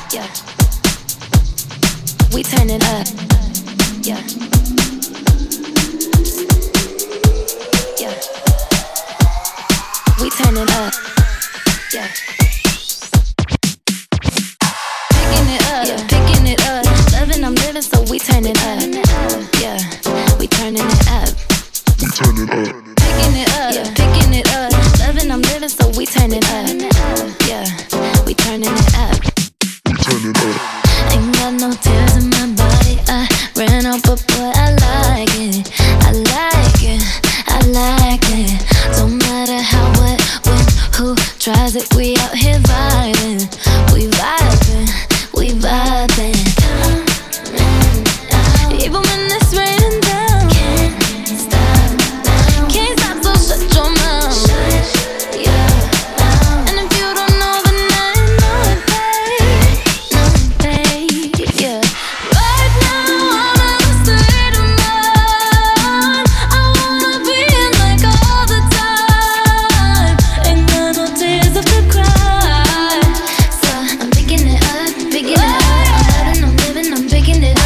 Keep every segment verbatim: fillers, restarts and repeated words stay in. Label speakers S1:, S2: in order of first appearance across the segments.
S1: Yeah. We turn it up. Yeah. Yeah. We turn it up. Yeah. Picking it up. Yeah. Picking it up. Loving, I'm living, so we turn it up. Yeah. We turning it up.
S2: We turn it up.
S1: Picking it up. Yeah. Picking it up. Loving, I'm living, so we turn it up. Yeah. We turning it up.
S2: We turn it up.
S1: Ain't got no tears in my body. I ran out, but boy, I like it. I like it. I like it. Don't matter how, what, when, who tries it. We out here vibing. We vibing. We vibing. Even when it's raining down. Can't stop now. Can't stop, so shut your mouth. Shut your mouth. And if you don't know, then I know it, babe. Know it, babe. Yeah. Right now I'm in a state of mind. I wanna be in like all the time. Ain't got no tears left to cry. So I'm picking it up, picking it up. I'm loving, I'm living, I'm picking it up.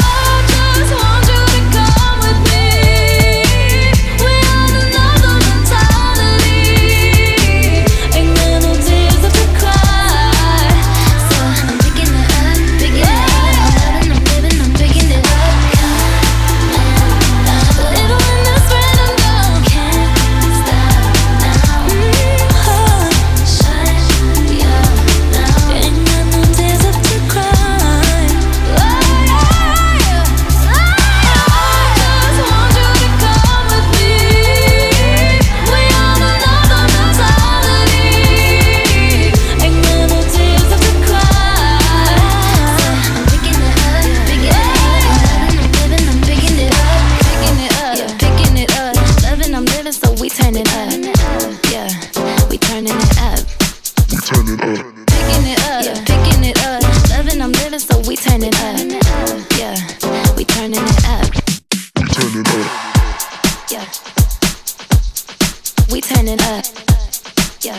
S1: We turn it up. Yeah.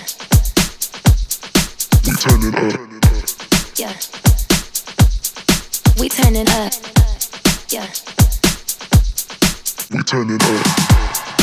S2: We turn it up.
S1: Yeah. We turn it up. Yeah.
S2: We turn it up.